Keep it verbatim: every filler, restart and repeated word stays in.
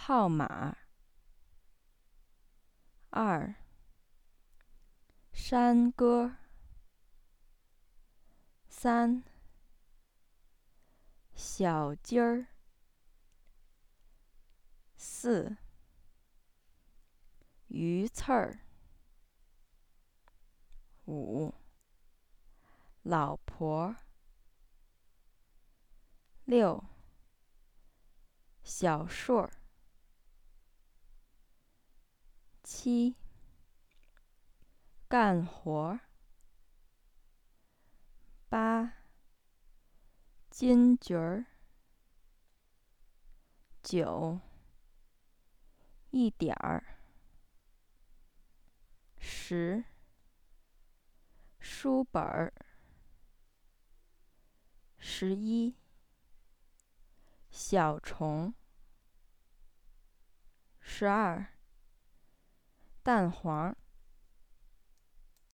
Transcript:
号码。二、山歌。三、小鸡儿。四、鱼刺儿。五、老婆。六、小顺儿。七、干活。八、金桔儿。九、一点儿。十、书本儿。十一、小虫。十二、蛋黄。